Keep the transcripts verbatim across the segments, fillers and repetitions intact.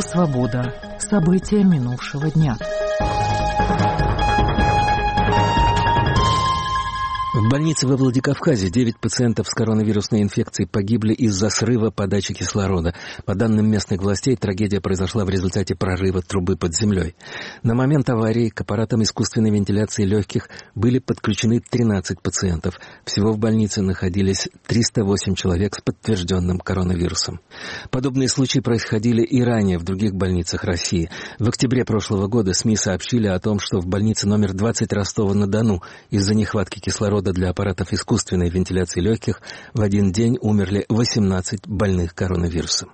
Свобода. События минувшего дня. В больнице во Владикавказе девять пациентов с коронавирусной инфекцией погибли из-за срыва подачи кислорода. По данным местных властей, трагедия произошла в результате прорыва трубы под землей. На момент аварии к аппаратам искусственной вентиляции легких были подключены тринадцать пациентов. Всего в больнице находились триста восемь человек с подтвержденным коронавирусом. Подобные случаи происходили и ранее в других больницах России. В октябре прошлого года СМИ сообщили о том, что в больнице номер двадцать Ростова-на-Дону из-за нехватки кислорода для аппаратов искусственной вентиляции легких в один день умерли восемнадцать больных коронавирусом.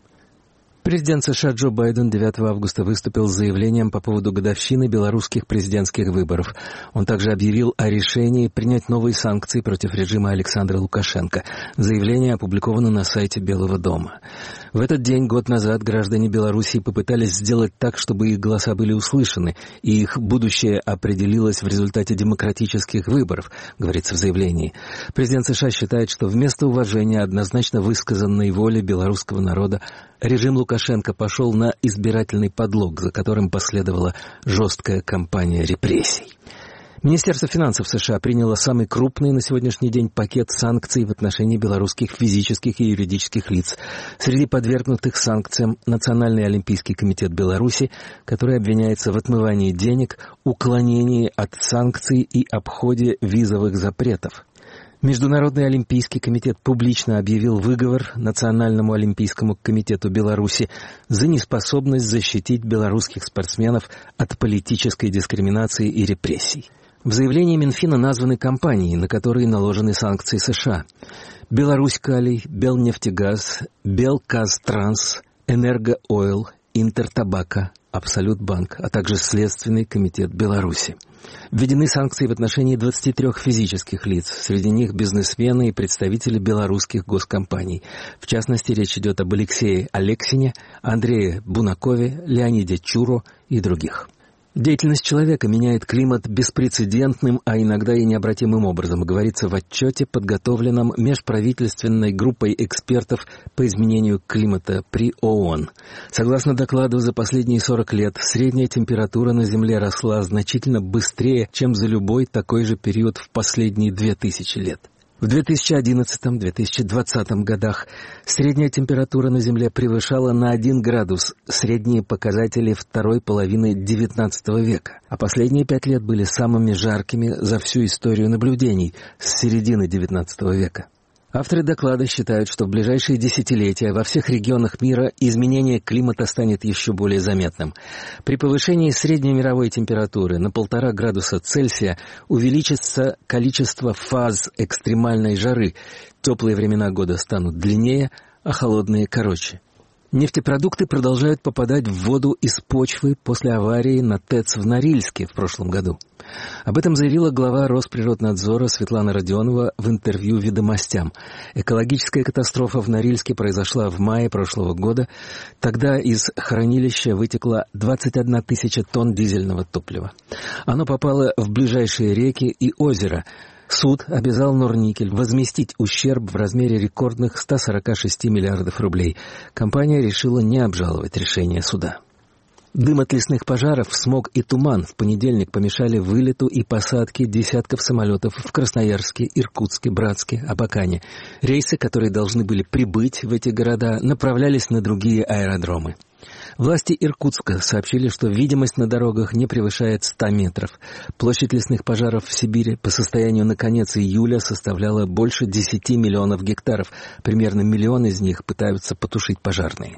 Президент США Джо Байден девятого августа выступил с заявлением по поводу годовщины белорусских президентских выборов. Он также объявил о решении принять новые санкции против режима Александра Лукашенко. Заявление опубликовано на сайте Белого дома. В этот день, год назад, граждане Белоруссии попытались сделать так, чтобы их голоса были услышаны, и их будущее определилось в результате демократических выборов, говорится в заявлении. Президент США считает, что вместо уважения однозначно высказанной воли белорусского народа режим Лукашенко пошел на избирательный подлог, за которым последовала жесткая кампания репрессий. Министерство финансов США приняло самый крупный на сегодняшний день пакет санкций в отношении белорусских физических и юридических лиц. Среди подвергнутых санкциям Национальный олимпийский комитет Беларуси, который обвиняется в отмывании денег, уклонении от санкций и обходе визовых запретов. Международный олимпийский комитет публично объявил выговор Национальному олимпийскому комитету Беларуси за неспособность защитить белорусских спортсменов от политической дискриминации и репрессий. В заявлении Минфина названы компании, на которые наложены санкции США: Беларусь-Калий, Белнефтегаз, Белказтранс, Энергоойл, Интертабако, Абсолютбанк, а также Следственный комитет Беларуси. Введены санкции в отношении двадцати трёх физических лиц, среди них бизнесмены и представители белорусских госкомпаний. В частности, речь идет об Алексее Алексине, Андрее Бунакове, Леониде Чуро и других. Деятельность человека меняет климат беспрецедентным, а иногда и необратимым образом, говорится в отчете, подготовленном межправительственной группой экспертов по изменению климата при ООН. Согласно докладу, за последние сорок лет средняя температура на Земле росла значительно быстрее, чем за любой такой же период в последние две тысячи лет. В две тысячи одиннадцатом — две тысячи двадцатом годах средняя температура на Земле превышала на один градус средние показатели второй половины девятнадцатого века, а последние пять лет были самыми жаркими за всю историю наблюдений с середины девятнадцатого века. Авторы доклада считают, что в ближайшие десятилетия во всех регионах мира изменение климата станет еще более заметным. При повышении средней мировой температуры на полтора градуса Цельсия увеличится количество фаз экстремальной жары. Теплые времена года станут длиннее, а холодные — короче. Нефтепродукты продолжают попадать в воду из почвы после аварии на ТЭЦ в Норильске в прошлом году. Об этом заявила глава Росприроднадзора Светлана Родионова в интервью «Ведомостям». Экологическая катастрофа в Норильске произошла в мае прошлого года. Тогда из хранилища вытекло двадцать одна тысяча тонн дизельного топлива. Оно попало в ближайшие реки и озера. Суд обязал Норникель возместить ущерб в размере рекордных ста сорока шести миллиардов рублей. Компания решила не обжаловать решение суда. Дым от лесных пожаров, смог и туман в понедельник помешали вылету и посадке десятков самолетов в Красноярске, Иркутске, Братске, Абакане. Рейсы, которые должны были прибыть в эти города, направлялись на другие аэродромы. Власти Иркутска сообщили, что видимость на дорогах не превышает ста метров. Площадь лесных пожаров в Сибири по состоянию на конец июля составляла больше десяти миллионов гектаров. Примерно миллион из них пытаются потушить пожарные.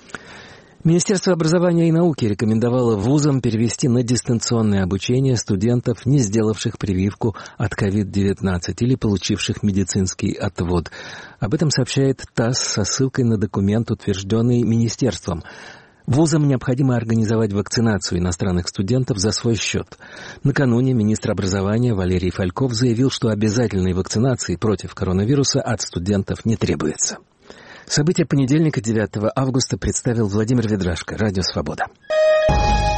Министерство образования и науки рекомендовало вузам перевести на дистанционное обучение студентов, не сделавших прививку от ковид девятнадцать или получивших медицинский отвод. Об этом сообщает ТАСС со ссылкой на документ, утвержденный министерством. Вузам необходимо организовать вакцинацию иностранных студентов за свой счет. Накануне министр образования Валерий Фальков заявил, что обязательной вакцинации против коронавируса от студентов не требуется. События понедельника, девятого августа, представил Владимир Ведрашко, Радио Свобода.